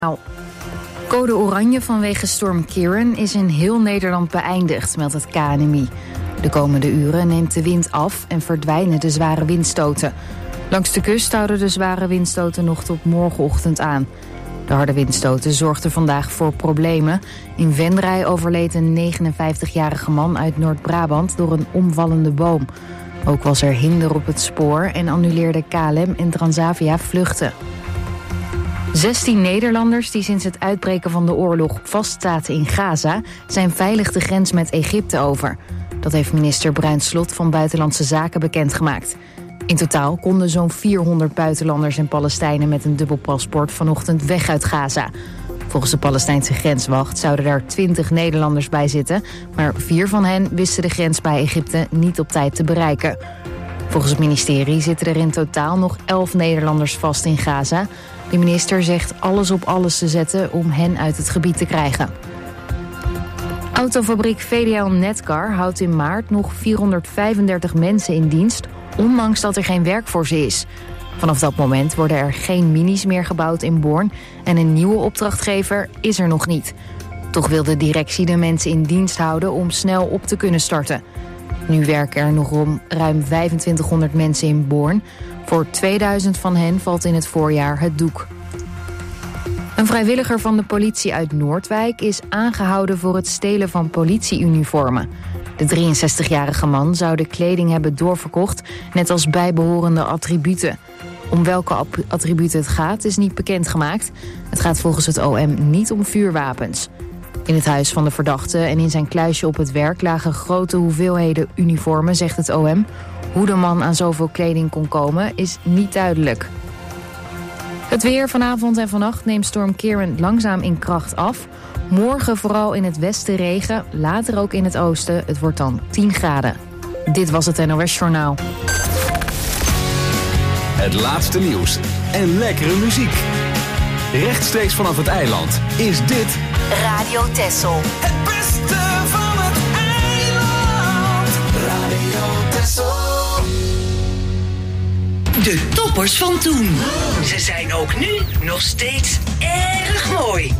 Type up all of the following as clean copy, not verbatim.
Code oranje vanwege storm Ciarán is in heel Nederland beëindigd, meldt het KNMI. De komende uren neemt de wind af en verdwijnen de zware windstoten. Langs de kust houden de zware windstoten nog tot morgenochtend aan. De harde windstoten zorgden vandaag voor problemen. In Venray overleed een 59-jarige man uit Noord-Brabant door een omvallende boom. Ook was er hinder op het spoor en annuleerde KLM en Transavia vluchten. 16 Nederlanders die sinds het uitbreken van de oorlog vastzaten in Gaza zijn veilig de grens met Egypte over. Dat heeft minister Bruins Slot van Buitenlandse Zaken bekendgemaakt. In totaal konden zo'n 400 buitenlanders en Palestijnen met een dubbel paspoort vanochtend weg uit Gaza. Volgens de Palestijnse grenswacht zouden er 20 Nederlanders bij zitten, maar 4 van hen wisten de grens bij Egypte niet op tijd te bereiken. Volgens het ministerie zitten er in totaal nog 11 Nederlanders vast in Gaza. De minister zegt alles op alles te zetten om hen uit het gebied te krijgen. Autofabriek VDL Netcar houdt in maart nog 435 mensen in dienst, ondanks dat er geen werk voor ze is. Vanaf dat moment worden er geen minis meer gebouwd in Born en een nieuwe opdrachtgever is er nog niet. Toch wil de directie de mensen in dienst houden om snel op te kunnen starten. Nu werken er nog ruim 2500 mensen in Born. Voor 2000 van hen valt in het voorjaar het doek. Een vrijwilliger van de politie uit Noordwijk is aangehouden voor het stelen van politieuniformen. De 63-jarige man zou de kleding hebben doorverkocht, net als bijbehorende attributen. Om welke attributen het gaat is niet bekendgemaakt. Het gaat volgens het OM niet om vuurwapens. In het huis van de verdachte en in zijn kluisje op het werk lagen grote hoeveelheden uniformen, zegt het OM. Hoe de man aan zoveel kleding kon komen is niet duidelijk. Het weer vanavond en vannacht neemt storm Ciarán langzaam in kracht af. Morgen vooral in het westen regen, later ook in het oosten. Het wordt dan 10 graden. Dit was het NOS Journaal. Het laatste nieuws en lekkere muziek. Rechtstreeks vanaf het eiland is dit Radio Texel. Het beste van het eiland. Radio Texel. De toppers van toen. Ze zijn ook nu nog steeds erg mooi.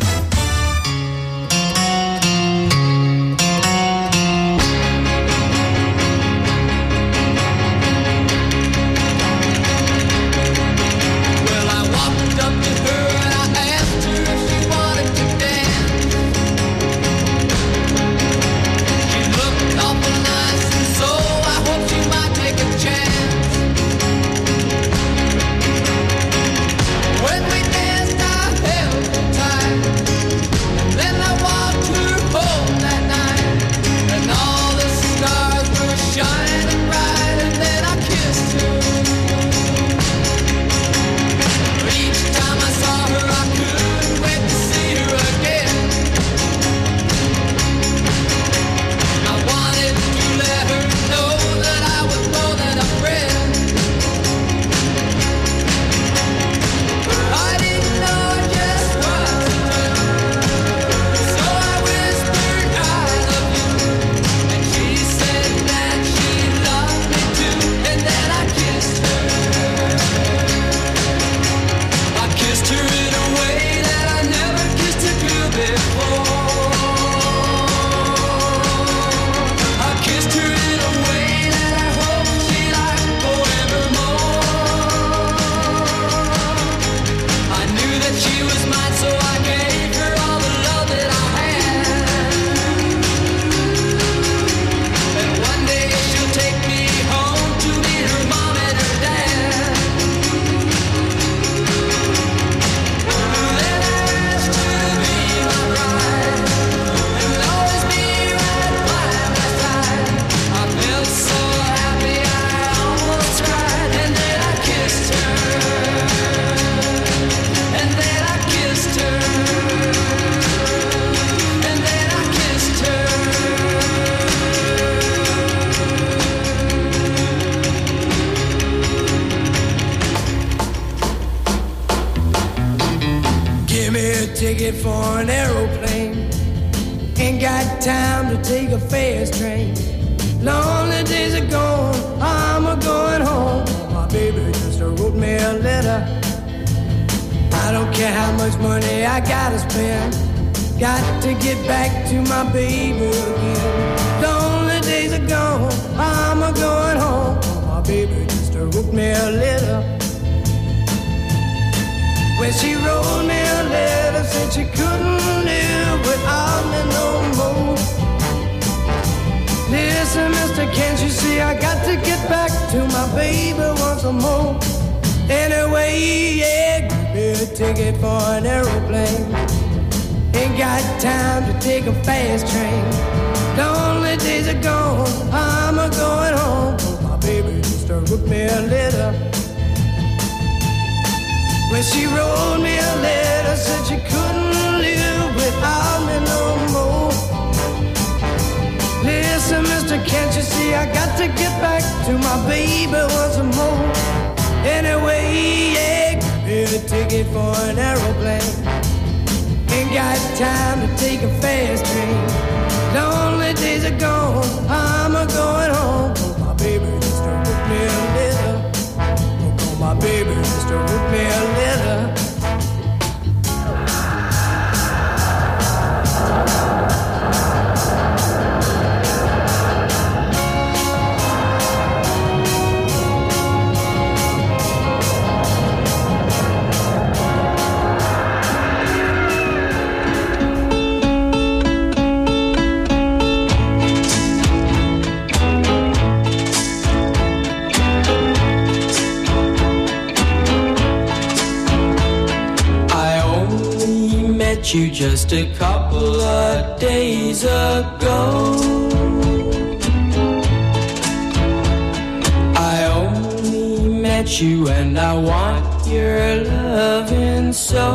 ticket for an aeroplane. Ain't got time to take a fast train. Lonely days are gone, I'm a going home. My baby just wrote me a letter. I don't care how much money I gotta spend. Got to get back to my baby again. The only days are gone, I'm a going home. My baby just wrote me a letter. When she wrote me a letter, said she couldn't live without me no more. Listen, mister, can't you see I got to get back to my baby once more. Anyway, yeah, give me a ticket for an aeroplane. Ain't got time to take a fast train. The only days are gone, I'm a going home. My baby just wrote me a letter. When she wrote me a letter, said she couldn't live without me no more. Listen, mister, can't you see I got to get back to my baby once more. Anyway, yeah, give me a ticket for an aeroplane. Ain't got time to take a fast train. The only days are gone, I'm a going home. My baby just wrote me a letter. My baby just wrote me a letter. You just a couple of days ago. I only met you and I want your loving so.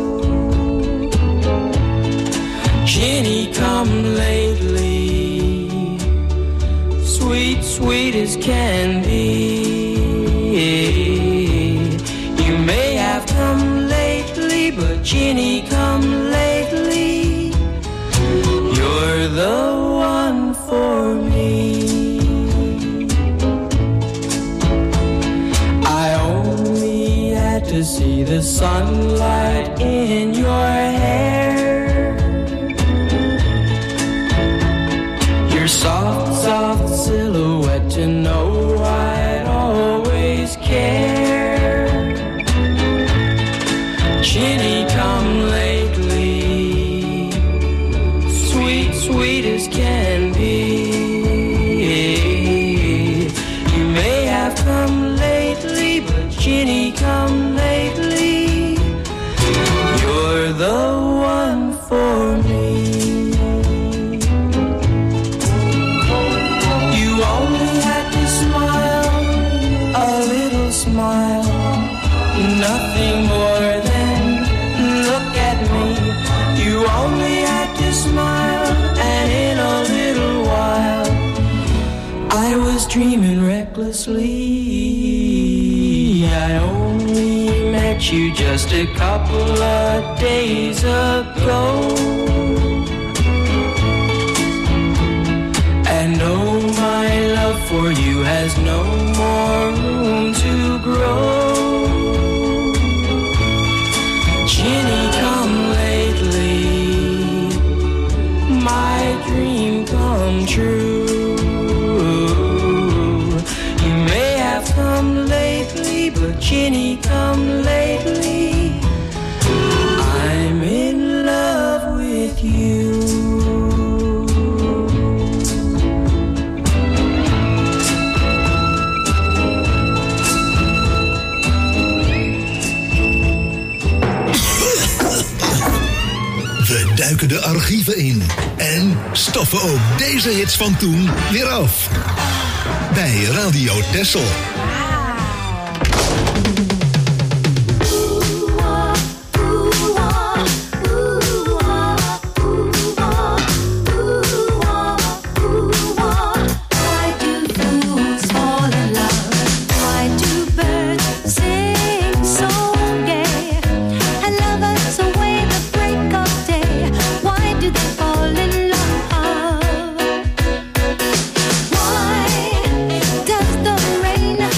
Jenny, come lately, sweet, sweet as can be. You may have come lately, but Jenny, come lately. You're the one for me. I only had to see the sunlight in your hair. Your soft, soft silhouette to know I'd always care. Jenny, come lately, sweet, sweet as can be. You may have come lately, but Jenny, come lately. You're the one for me. You only had to smile, a little smile, nothing more than look at me. You only had to smile, and in a little while I was dreaming recklessly. I only met you just a couple of days ago. And oh, my love for you has no more room to grow. Jenny, come lately, my dream come true. You may have come lately, but Jenny, come lately. I'm in love with you. We duiken de archieven in en stoffen ook deze hits van toen weer af. Bij Radio Texel. Rain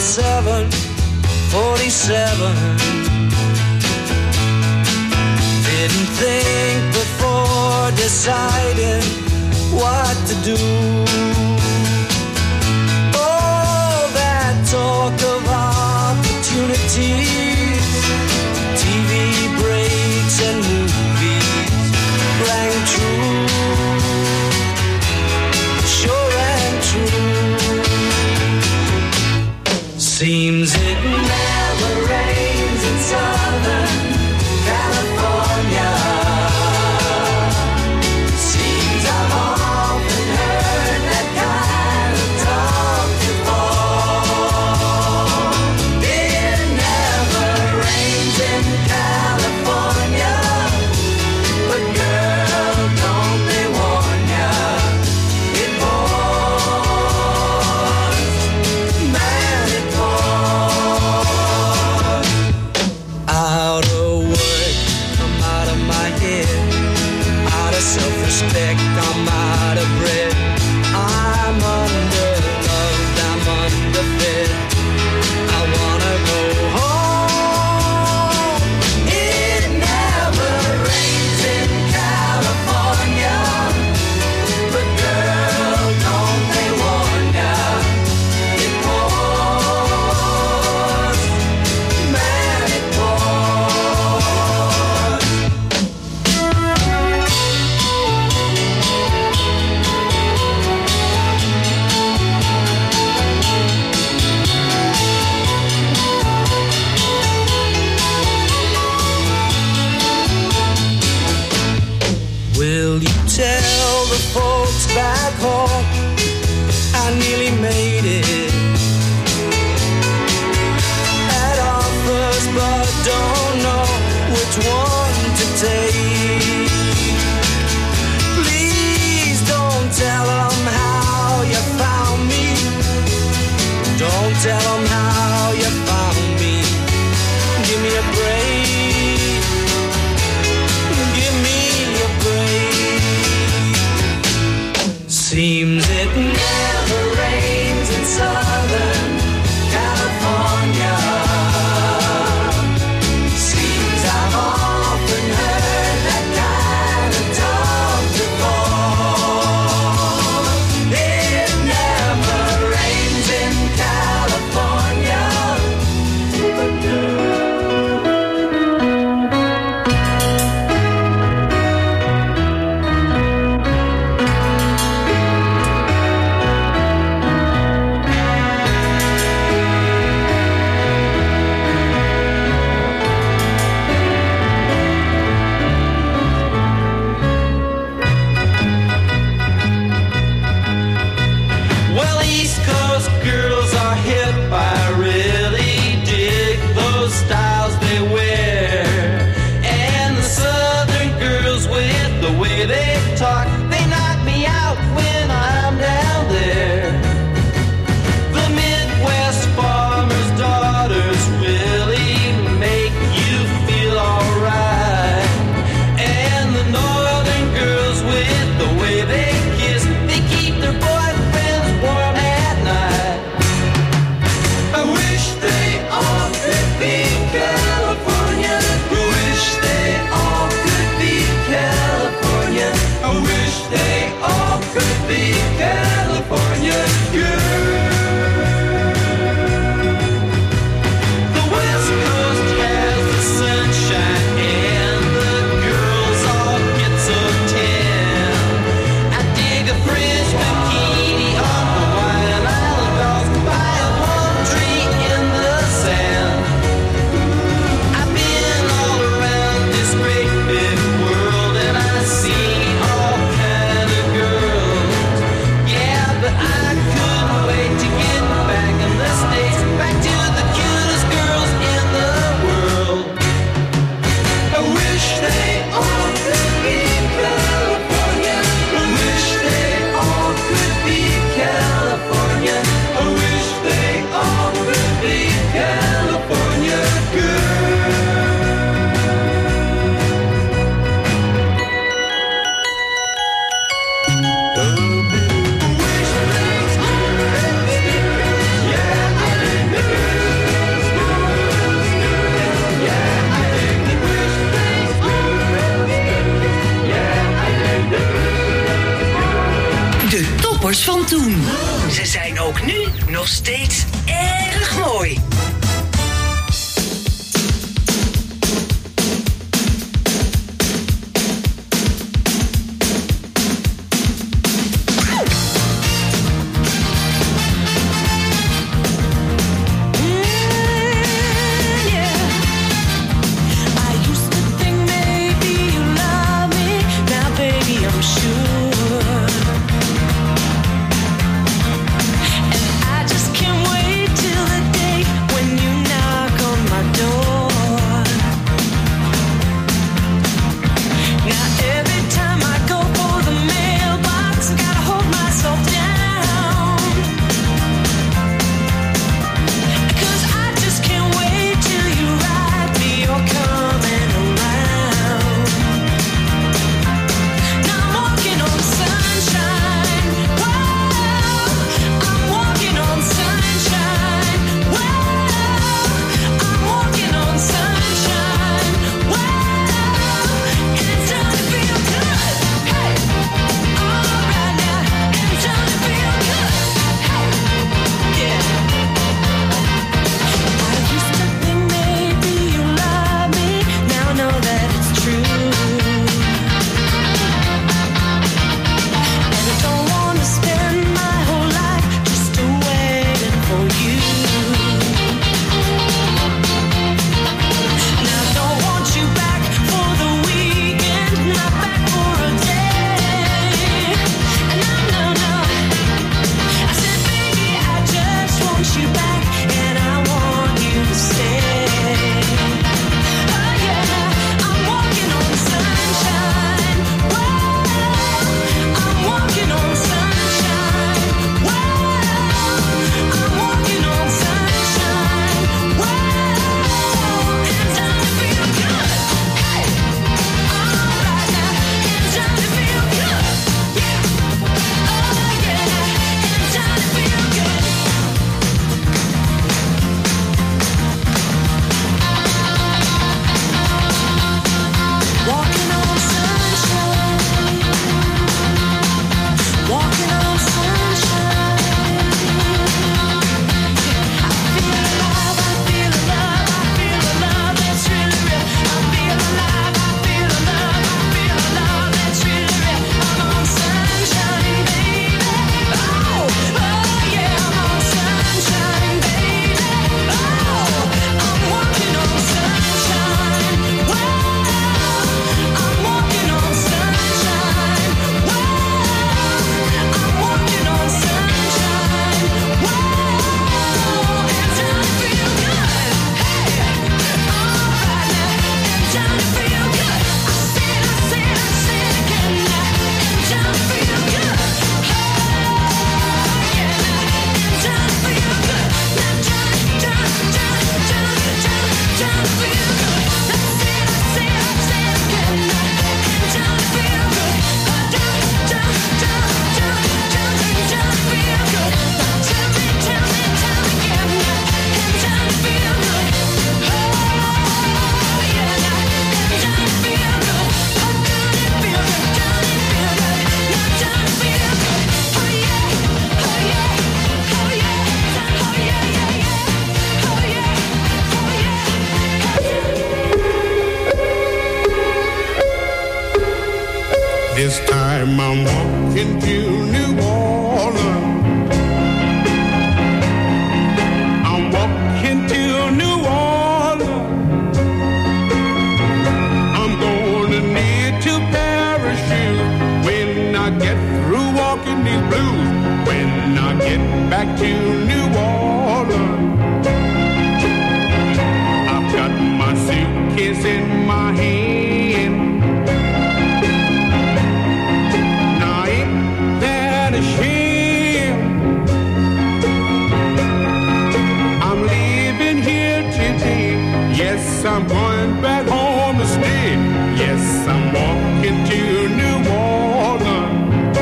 47. Didn't think before deciding what to do. All that talk of opportunities, TV breaks and movies rang true, sure and true. Seems it never rains in Southern California. Seems I've often heard that kind of talk before. It never rains in California, but girl, don't they warn ya, it pours, man, it pours. Out of this time I'm walking to New Orleans. I'm walking to New Orleans. I'm gonna need to parachute when I get through walking these blues. When I get back to New Orleans, I've got my suitcase in my hand. Now ain't that a shame? I'm leaving here today. Yes, I'm going back home to stay. Yes, I'm walking to New Orleans.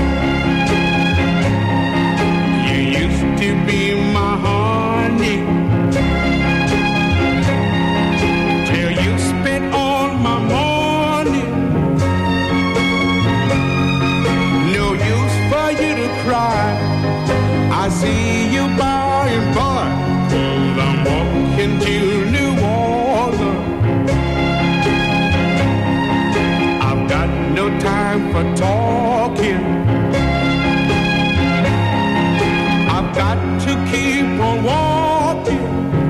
You used to be my honey, till you spent all my money. No use for you to cry, I see you by and by, 'cause I'm walking to New Orleans. I've got no time for talking, I've got to keep on walking.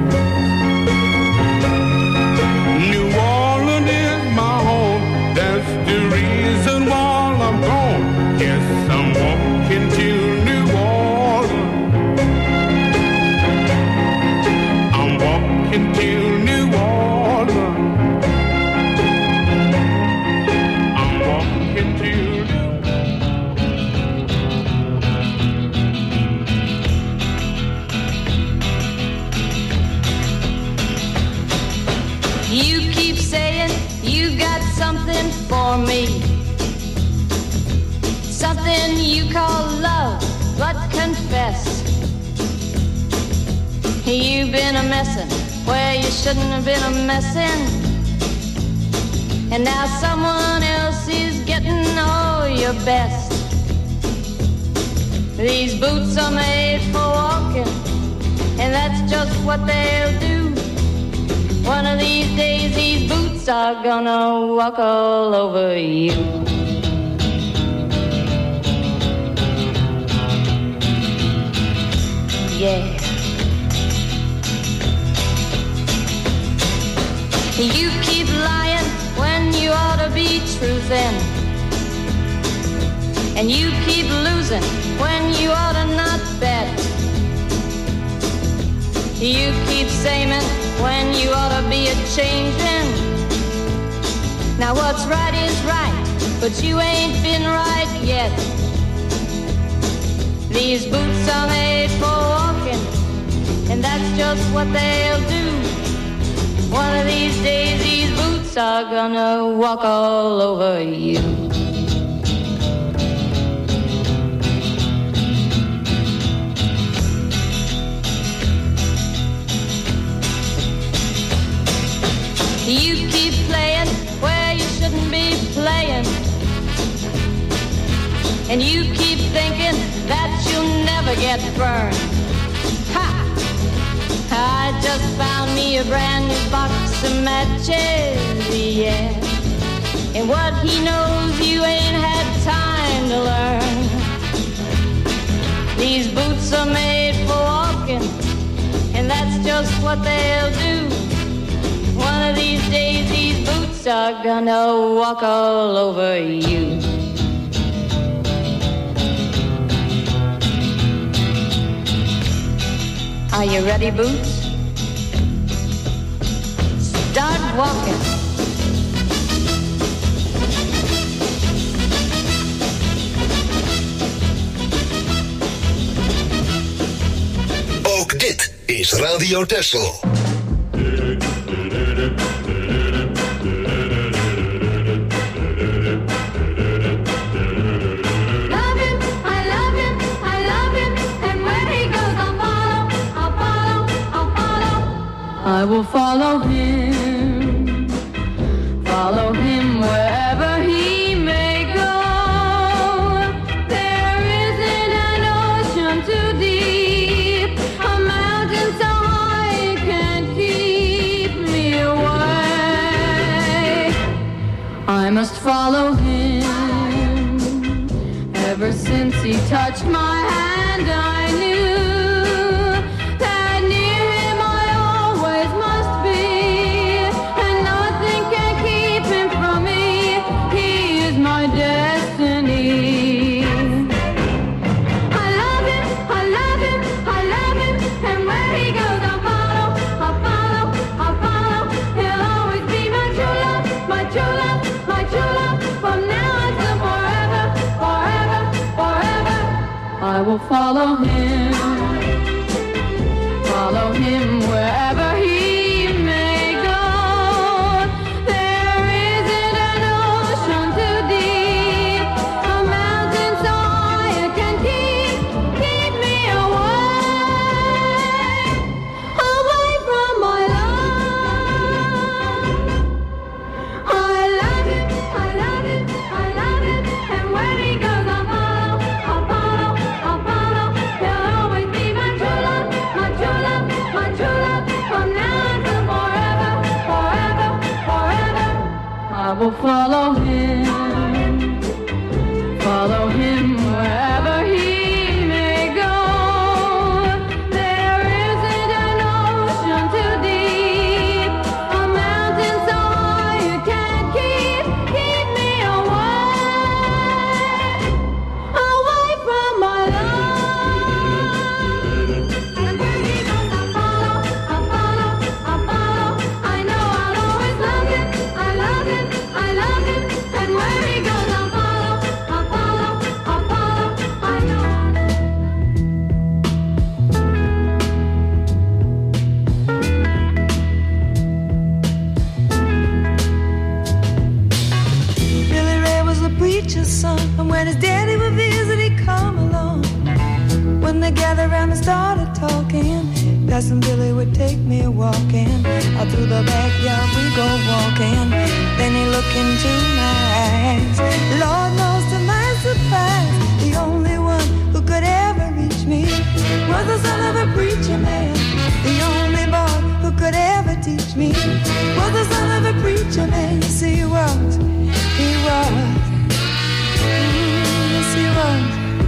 New Orleans is my home, that's the reason why I'm gone. Yes, I'm walking to New Orleans. I'm walking to New Orleans. I'm walking to You keep saying you got something for me, something you call love, but confess you've been a messin' where you shouldn't have been a messin', and now someone else is getting all your best. These boots are made for walking, and that's just what they'll do. One of these days these boots are gonna walk all over you. Yeah. You keep lying when you ought to be truthin', and you keep losing when you ought to not bet. You keep saying when you ought to be a-changin'. Now what's right is right, but you ain't been right yet. These boots are made for walking, and that's just what they'll do. One of these days these boots are gonna walk all over you. You keep playing where you shouldn't be playing, and you keep thinking that you'll never get burned. Ha! I just found me a brand new box of matches, yeah. And what he knows you ain't had time to learn. These boots are made for walking, and that's just what they'll do. One of these days these boots are gonna walk all over you. Are you ready, Boots? Start walking. Ook dit is Radio Texel. I will follow him wherever he may go. There isn't an ocean too deep, a mountain so high it can't keep me away. I must follow him. Ever since he touched my hand, I knew that near him I always must be, and nothing can keep him from me. He is my destiny. I love him, I love him, I love him, and where he goes I'll follow, I'll follow, I'll follow. He'll always be my true love, my true love, my true love. From now until forever, forever, forever, I will follow him wherever he may go. There isn't an ocean too deep, a mountain so high it can keep me away from my love. I love him, I love him, I love him, and where he goes I'll follow, I'll follow, I'll follow. He'll always be my true love, my true love, my true love. From now until forever, forever, forever, I will follow him wherever he may go. There isn't an ocean too deep, a mountain so high it can't keep me away from my love. And where he goes I'll follow, I'll follow, I'll follow. I know I'll always love him, I love him, I love him, and where he goes I'll follow, I'll follow, I'll follow. I know. Billy Ray was a preacher's son, and when his daddy would visit, he'd come along. When they gathered around and started talking, Cousin Billy would take me walking. Out through the backyard we go walking. Then he looked into my eyes. Lord knows to my surprise, the only one who could ever reach me was the son of a preacher man. The only boy who could ever teach me was the son of a preacher man. Yes, he was, he was. Yes, he was.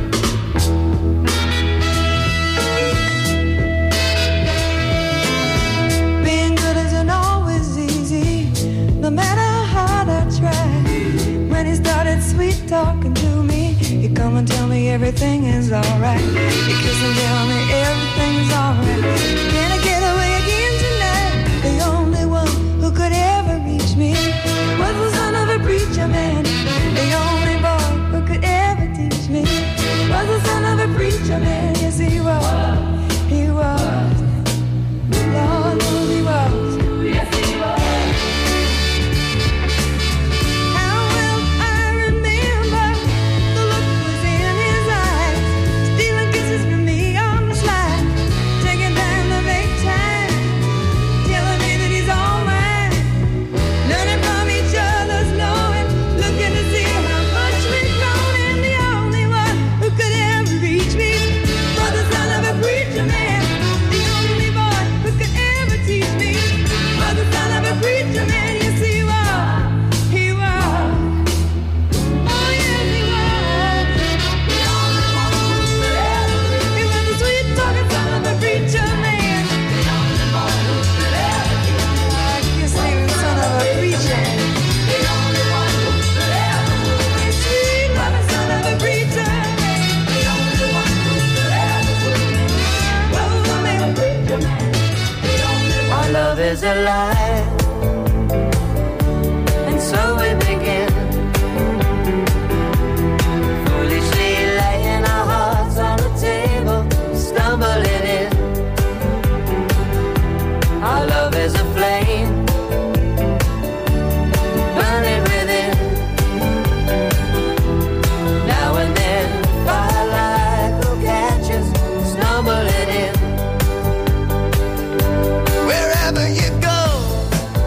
Being good isn't always easy, no matter how hard I try. When he started sweet talking to me, he'd come and tell me everything is alright. He'd kiss and tell me everything's alright. Can I get away again tonight? The only one who could ever reach me was the son of a preacher man. The only boy who could ever teach me was the son of a preacher man. Yes, he was, he was. Lord knows he was. Yes, he was. How well I remember the look was in his eyes, stealing kisses from me on the slide, taking time to make time, telling me that he's all mine, learning from each other's knowing, looking to see how much we've grown, and the only one who could ever reach me was the son of a preacher man. The only boy who could ever teach me was the son of a preacher man. Yes, he was, he was. Oh, yes, he was. The only one who could ever reach me. He was the sweet talking son of a preacher man. The only boy who could ever teach me. I guess he was son of a preacher. The only one who could ever teach me. Sweet loving son of a preacher man. The only one who could ever teach me was the son of a preacher man. The only one. Our love is alive, and so we begin, foolishly laying our hearts on the table, stumbling in. Our love is a flame, burning within. Now and then, firelight will catch us, stumbling in. Wherever you go,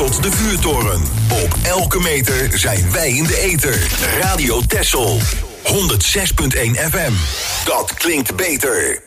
tot de vuurtoren. Op elke meter zijn wij in de ether. Radio Texel. 106.1 FM. Dat klinkt beter.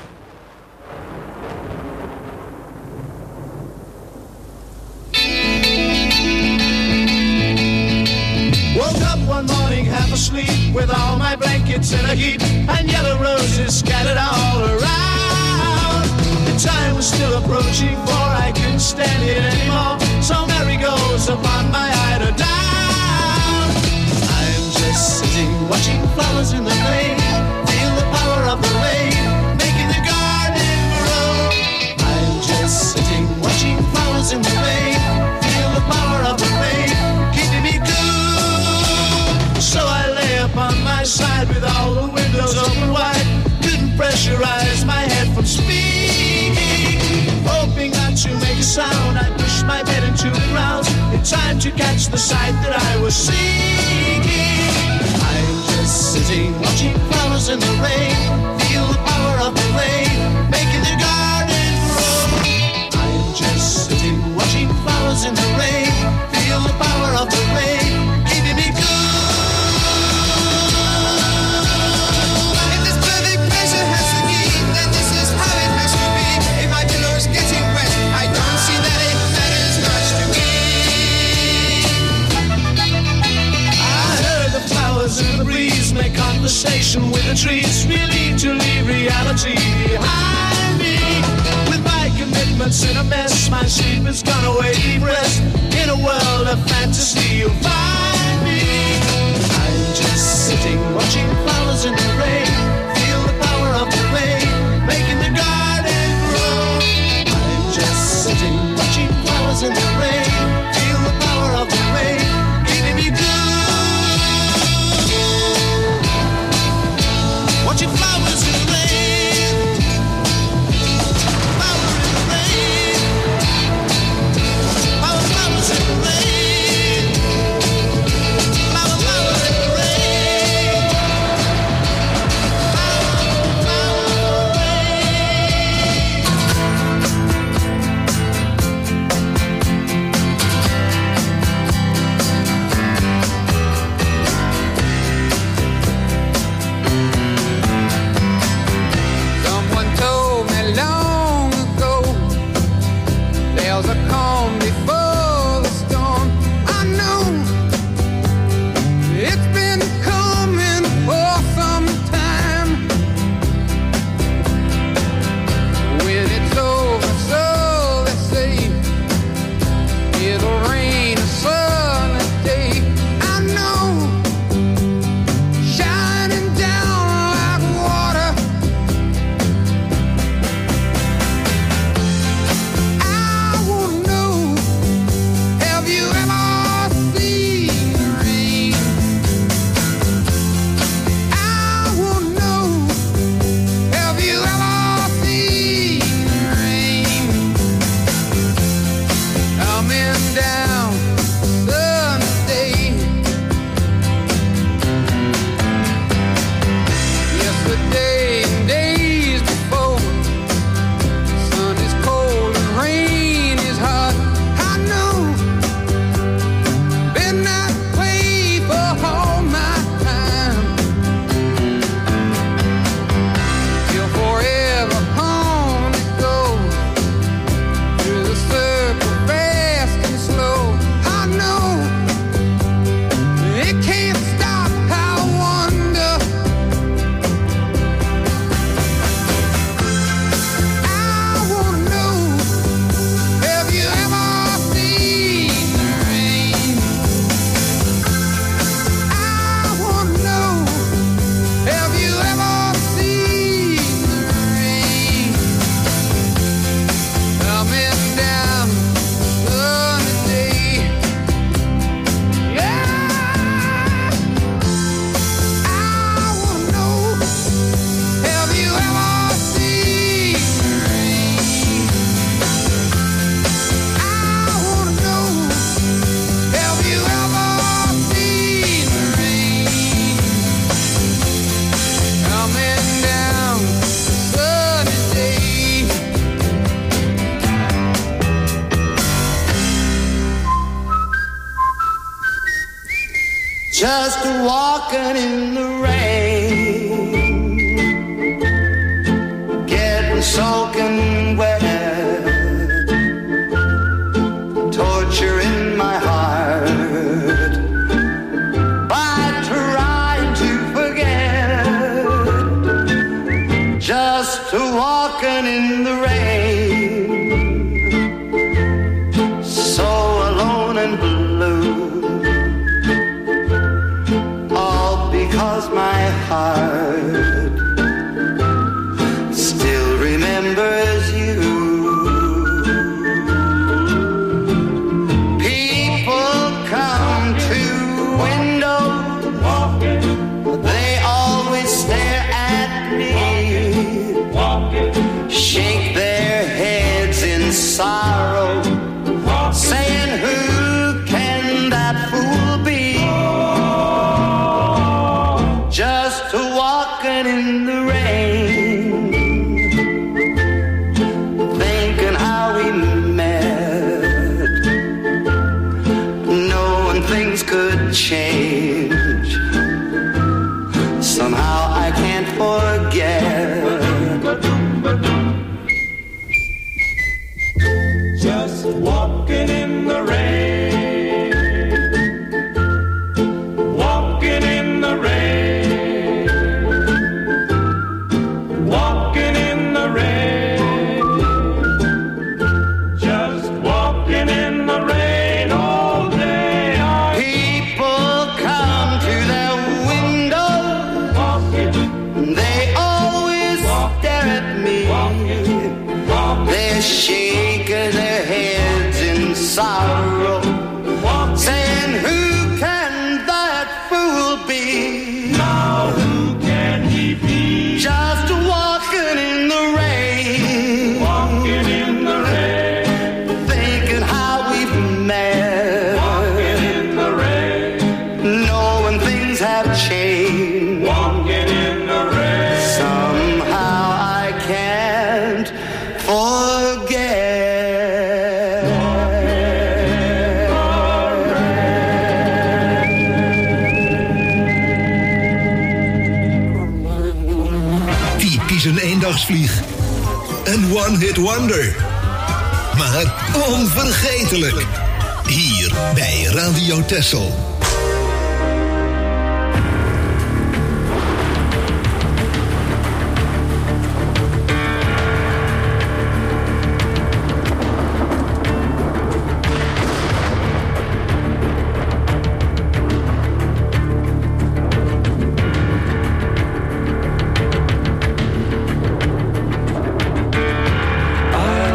Woke up one morning half asleep with all my blankets in a heap and yellow roses scattered all around. The time was still approaching for I couldn't stand it anymore. So Mary goes upon my eider down. I'm just sitting watching flowers in the rain. Feel the power of the rain making the garden grow. I'm just sitting watching flowers in the rain. Feel the power of the rain keeping me cool. So I lay upon my side with all the windows open wide. Couldn't pressurize my head from speaking. Hoping not to make a sound, I pushed my bed into the ground in time to catch the sight that I was seeking. I'm just sitting watching flowers in the rain. Feel the power of the rain making the garden grow. I'm just sitting watching flowers in the rain. Feel the power of the rain keeping me cool. In the breeze, make conversation with the trees. Really to leave reality behind me. With my commitments in a mess, my sleep is gone away, deep rest. In a world of fantasy, you'll find me. I'm just sitting, watching flowers in the rain. Feel the power of the rain, making the garden grow. I'm just sitting, watching flowers in the rain. Feel the power of the rain, keeping me good. Watching flowers in the rain. Flower in the rain. Flowers in the rain. just walking in the rain, getting soaking wet, torture in my heart by trying to forget, just walking in the rain, so alone and blue. Because my heart still remembers you. People come to window, they always stare at me, shake their heads in sorrow, saying, who can that fool be? Just walking in the rain, thinking how we met, knowing things could change. Somehow I can't forget. Just walking in the rain, walking in the rain. Shaking their heads in sorrow, saying, who can that fool be? Now who can he be? Just walking in the rain, walking in the rain, thinking how we've met, walking in the rain, knowing things have changed, walking in the rain. Somehow I can't forget. Typisch een eendagsvlieg. Een one-hit wonder. Maar onvergetelijk. Hier bij Radio Texel.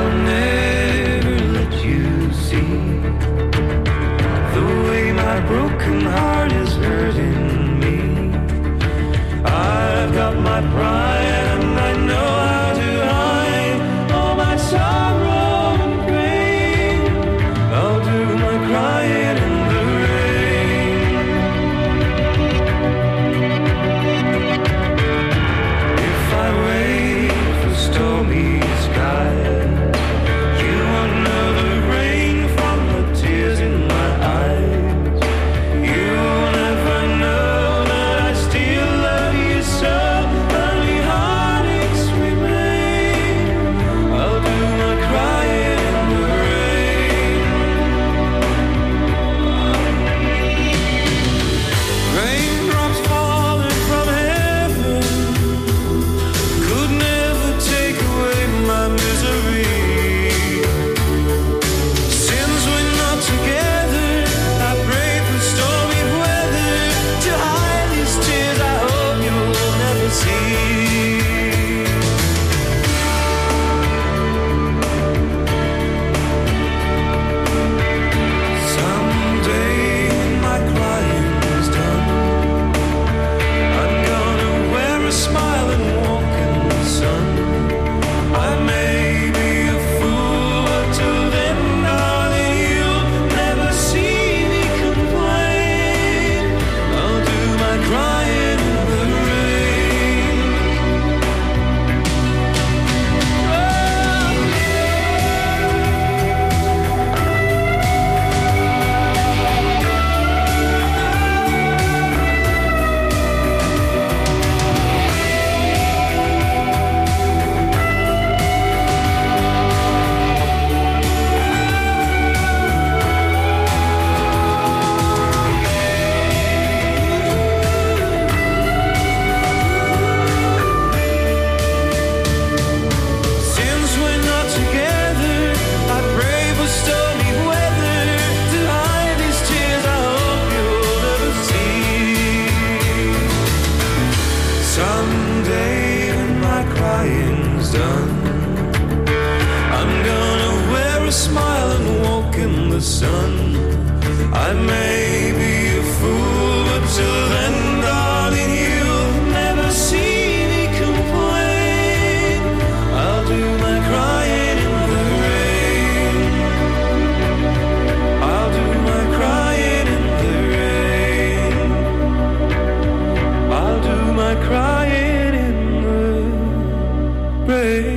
Broken I'm gonna wear a smile and walk in the sun. I may be a fool, but till then, darling, you'll never see me complain. I'll do my crying in the rain. I'll do my crying in the rain. I'll do my crying in the rain.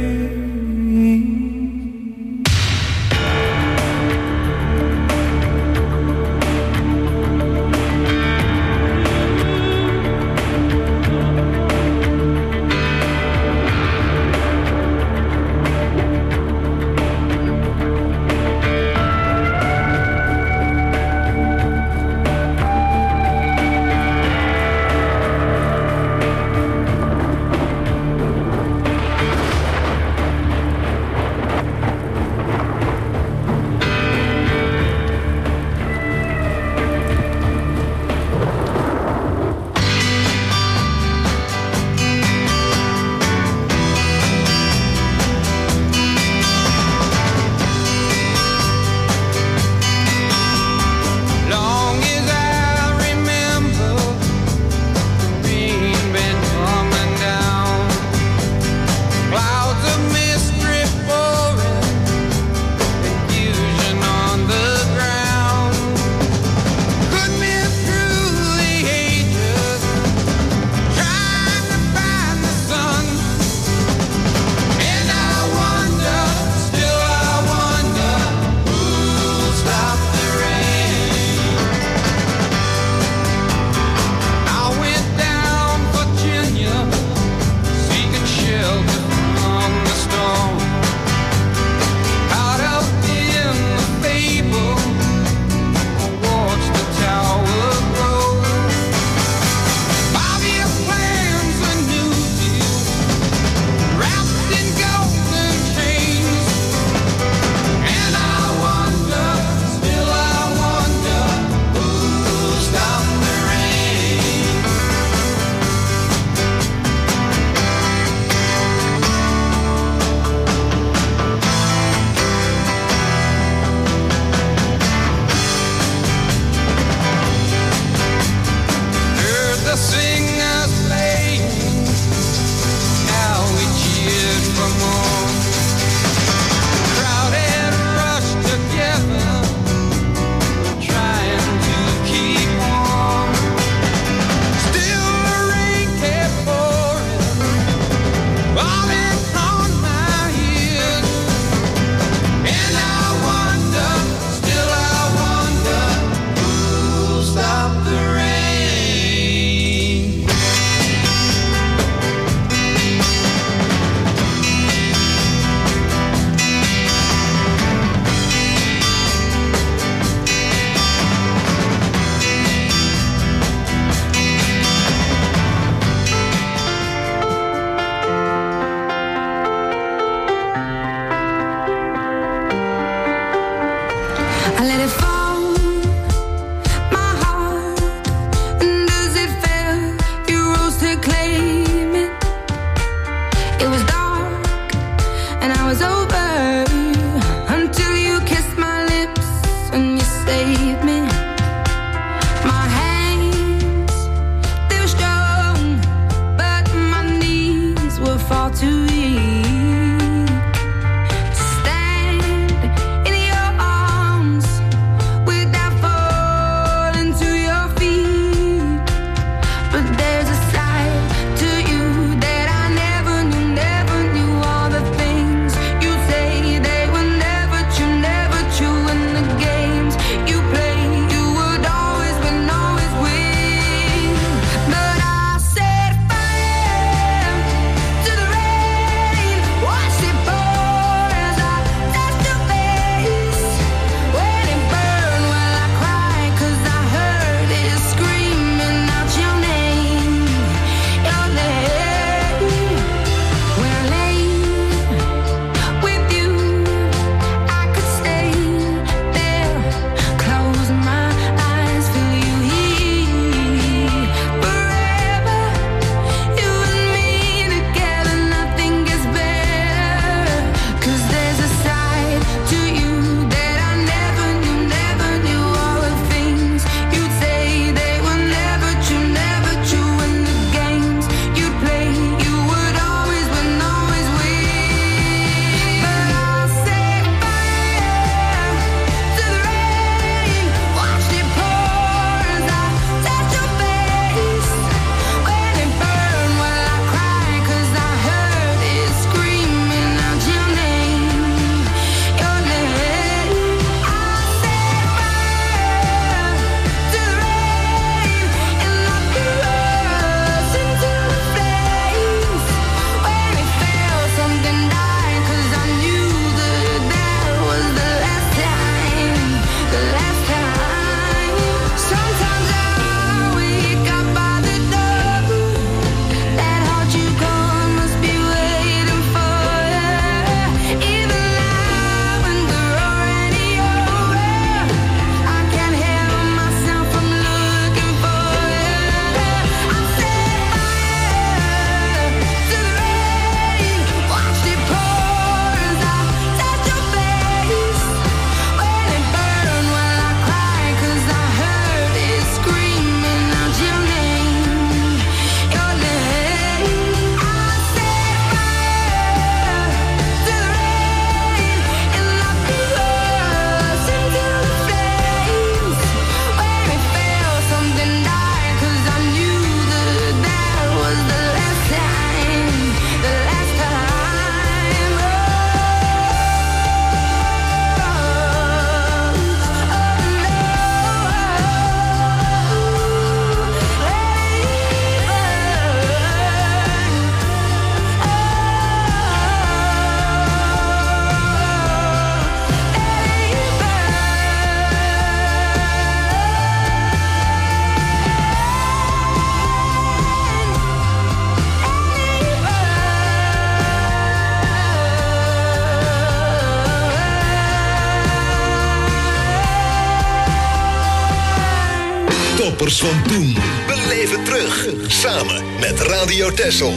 toppers van toen. Beleef het terug, samen met Radio Texel.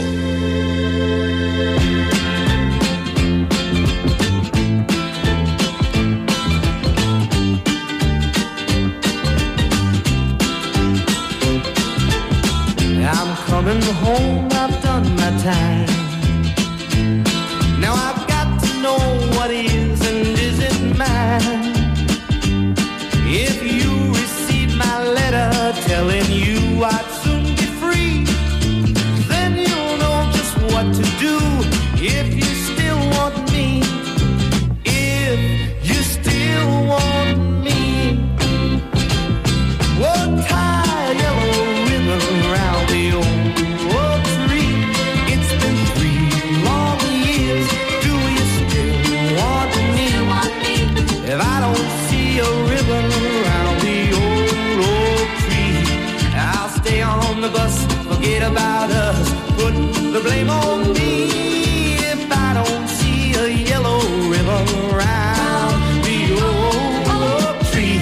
I'm coming home, I've done my time. Now I've got to know what is and isn't mine. If you receive my letter telling you I'd soon be free, then you'll know just what to do if you still want me. If you still want me. Whoa, tie a yellow ribbon around the old tree. It's been 3 long years. Do you still want me? If I don't see a ribbon around the old tree, I'll stay on the bus, forget about us, put the blame on me. If I don't see a yellow ribbon around the old tree.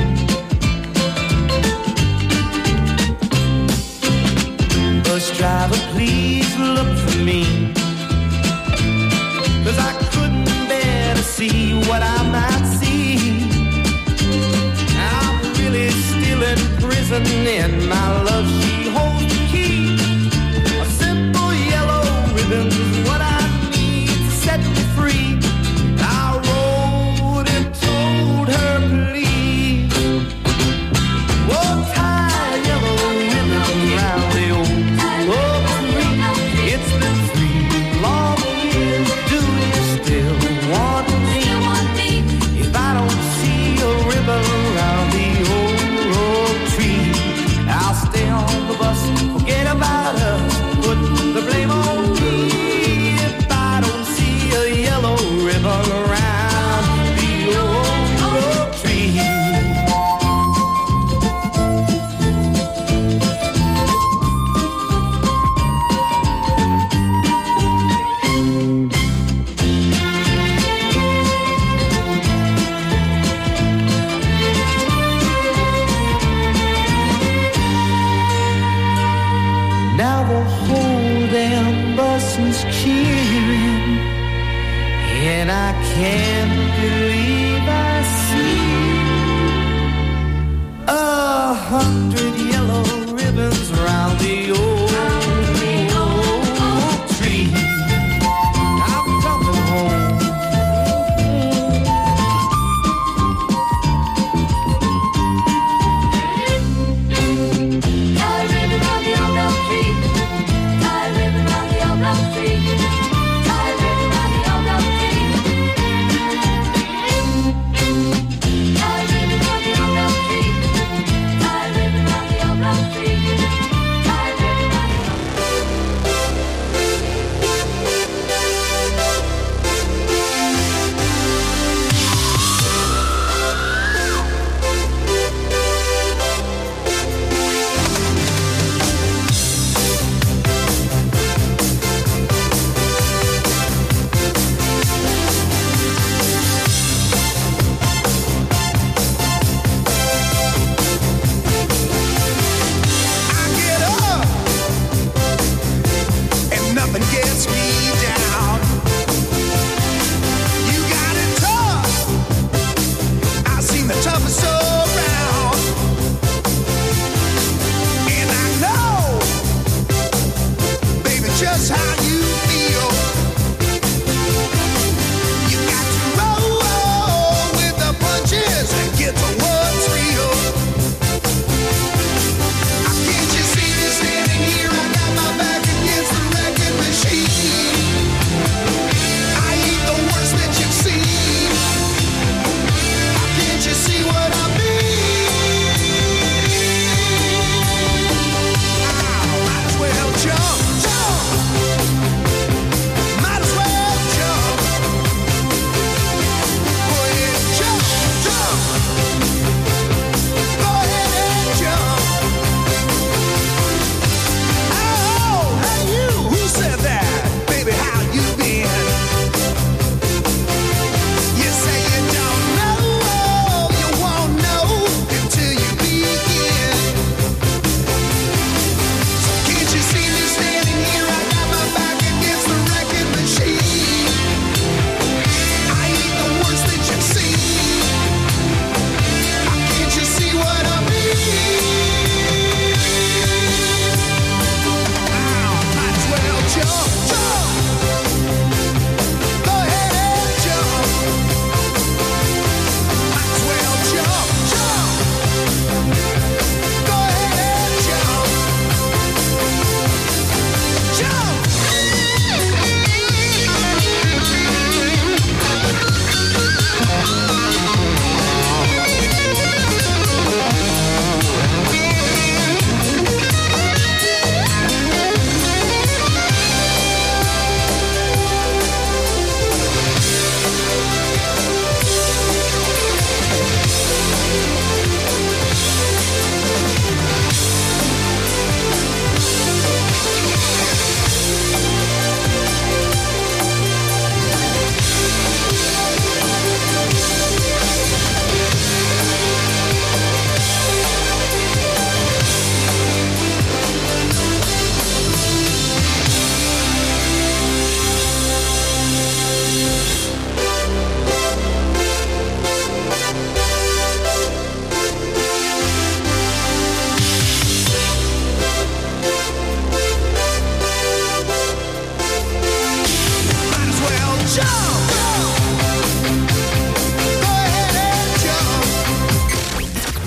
Bus driver, please look for me, 'cause I couldn't bear to see what I might see. I'm really still in prison and my love, she holds the key. A simple yellow ribbon's what I need to set me free. I wrote and told her please. Whoa, tie a yellow ribbon around the old tree. It's been 3 long years. Do you still want me? If I don't see a ribbon around the old tree, I'll stay on the bus, forget about us, put the blame on me. If I don't see a yellow ribbon around the old tree. Now the whole damn bus is cheering, and I can't believe I see 100 yellow ribbons around the old tree. I'm coming home. Tie a ribbon round the old oak tree. Tie a ribbon round the old oak tree. Tie a ribbon round the old oak tree. Tie a ribbon round the old oak tree. Tie a ribbon round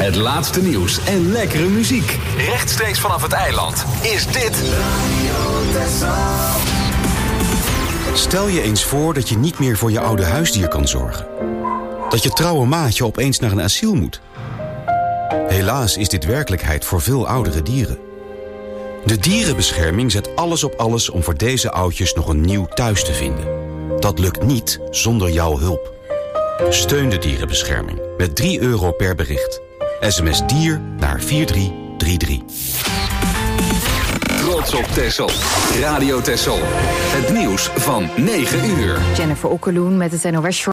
Het laatste nieuws en lekkere muziek. Rechtstreeks vanaf het eiland is dit Stel je eens voor dat je niet meer voor je oude huisdier kan zorgen. Dat je trouwe maatje opeens naar een asiel moet. Helaas is dit werkelijkheid voor veel oudere dieren. De dierenbescherming zet alles op alles om voor deze oudjes nog een nieuw thuis te vinden. Dat lukt niet zonder jouw hulp. Steun de dierenbescherming met €3 per bericht. SMS dier naar 4333. Trots op Texel. Radio Texel. Het nieuws van 9 uur. Jennifer Okkeloen met het NOS.